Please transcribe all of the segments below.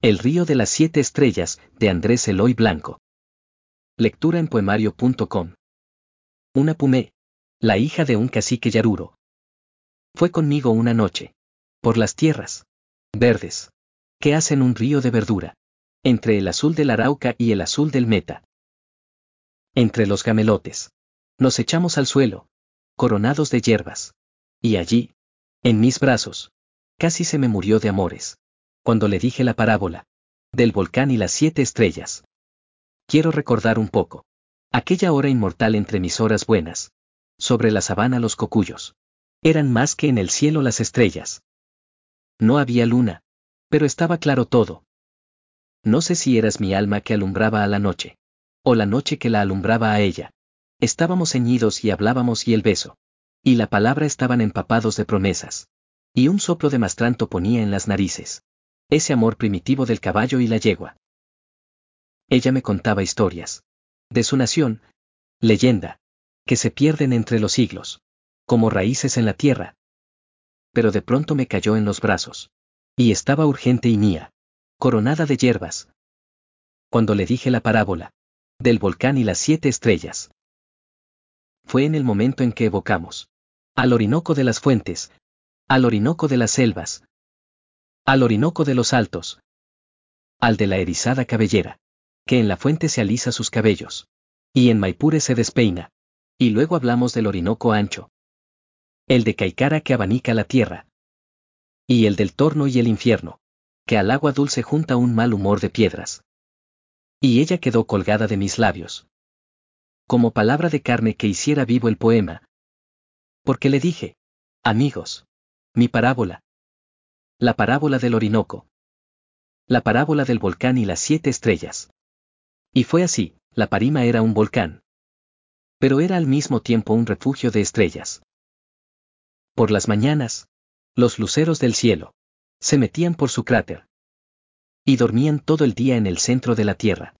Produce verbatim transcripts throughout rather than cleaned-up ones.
El río de las siete estrellas, de Andrés Eloy Blanco. Lectura en poemario punto com. Una Pumé, la hija de un cacique yaruro. Fue conmigo una noche. Por las tierras verdes, que hacen un río de verdura. Entre el azul del Arauca y el azul del Meta. Entre los gamelotes. Nos echamos al suelo, coronados de hierbas. Y allí, en mis brazos, casi se me murió de amores. Cuando le dije la parábola del volcán y las siete estrellas. Quiero recordar un poco aquella hora inmortal entre mis horas buenas. Sobre la sabana los cocuyos eran más que en el cielo las estrellas. No había luna, pero estaba claro todo. No sé si eras mi alma que alumbraba a la noche, o la noche que la alumbraba a ella. Estábamos ceñidos y hablábamos y el beso y la palabra estaban empapados de promesas. Y un soplo de mastranto ponía en las narices ese amor primitivo del caballo y la yegua. Ella me contaba historias de su nación, leyenda, que se pierden entre los siglos, como raíces en la tierra. Pero de pronto me cayó en los brazos. Y estaba urgente y mía, coronada de hierbas. Cuando le dije la parábola del volcán y las siete estrellas. Fue en el momento en que evocamos al Orinoco de las fuentes, al Orinoco de las selvas, al Orinoco de los altos, al de la erizada cabellera, que en la fuente se alisa sus cabellos, y en Maipure se despeina, y luego hablamos del Orinoco ancho, el de Caicara que abanica la tierra, y el del torno y el infierno, que al agua dulce junta un mal humor de piedras. Y ella quedó colgada de mis labios, como palabra de carne que hiciera vivo el poema, porque le dije, amigos, mi parábola, la parábola del Orinoco, la parábola del volcán y las siete estrellas. Y fue así, la Parima era un volcán, pero era al mismo tiempo un refugio de estrellas. Por las mañanas, los luceros del cielo se metían por su cráter y dormían todo el día en el centro de la tierra.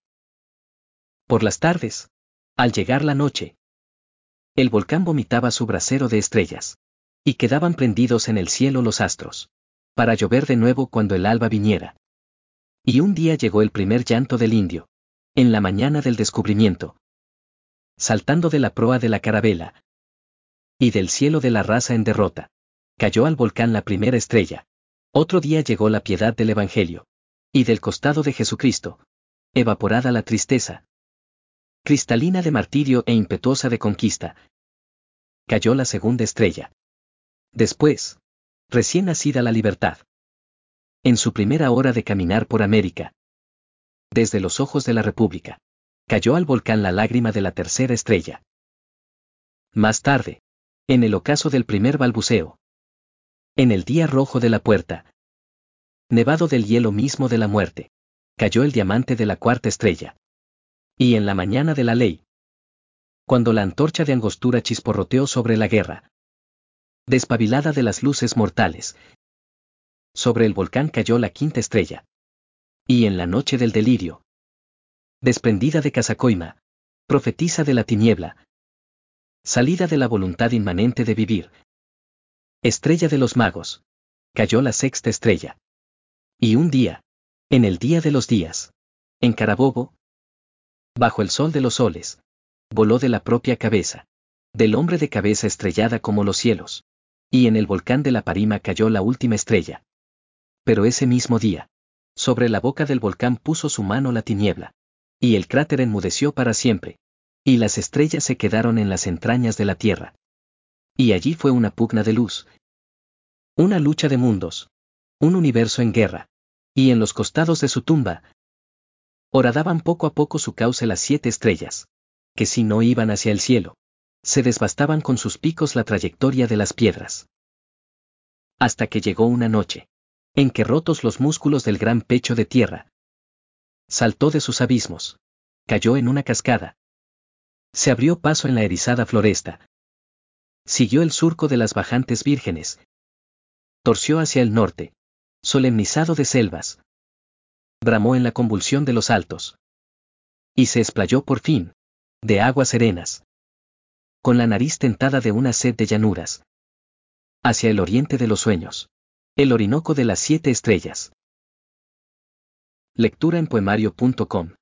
Por las tardes, al llegar la noche, el volcán vomitaba su brasero de estrellas y quedaban prendidos en el cielo los astros, para llover de nuevo cuando el alba viniera. Y un día llegó el primer llanto del indio, en la mañana del descubrimiento, saltando de la proa de la carabela, y del cielo de la raza en derrota, cayó al volcán la primera estrella. Otro día llegó la piedad del Evangelio, y del costado de Jesucristo, evaporada la tristeza, cristalina de martirio e impetuosa de conquista, cayó la segunda estrella. Después, recién nacida la libertad. En su primera hora de caminar por América, desde los ojos de la República, cayó al volcán la lágrima de la tercera estrella. Más tarde, en el ocaso del primer balbuceo, en el día rojo de la puerta, nevado del hielo mismo de la muerte, cayó el diamante de la cuarta estrella. Y en la mañana de la ley, cuando la antorcha de Angostura chisporroteó sobre la guerra, despabilada de las luces mortales, sobre el volcán cayó la quinta estrella. Y en la noche del delirio, desprendida de Casacoima, profetisa de la tiniebla, salida de la voluntad inmanente de vivir, estrella de los magos, cayó la sexta estrella. Y un día, en el día de los días, en Carabobo, bajo el sol de los soles, voló de la propia cabeza, del hombre de cabeza estrellada como los cielos, y en el volcán de la Parima cayó la última estrella. Pero ese mismo día, sobre la boca del volcán puso su mano la tiniebla, y el cráter enmudeció para siempre, y las estrellas se quedaron en las entrañas de la tierra. Y allí fue una pugna de luz, una lucha de mundos, un universo en guerra, y en los costados de su tumba, horadaban poco a poco su cauce las siete estrellas, que si no iban hacia el cielo, se desbastaban con sus picos la trayectoria de las piedras. Hasta que llegó una noche, en que rotos los músculos del gran pecho de tierra, saltó de sus abismos, cayó en una cascada, se abrió paso en la erizada floresta, siguió el surco de las bajantes vírgenes, torció hacia el norte, solemnizado de selvas, bramó en la convulsión de los altos, y se explayó por fin, de aguas serenas, con la nariz tentada de una sed de llanuras, hacia el oriente de los sueños, el Orinoco de las siete estrellas. Lectura en poemario punto com.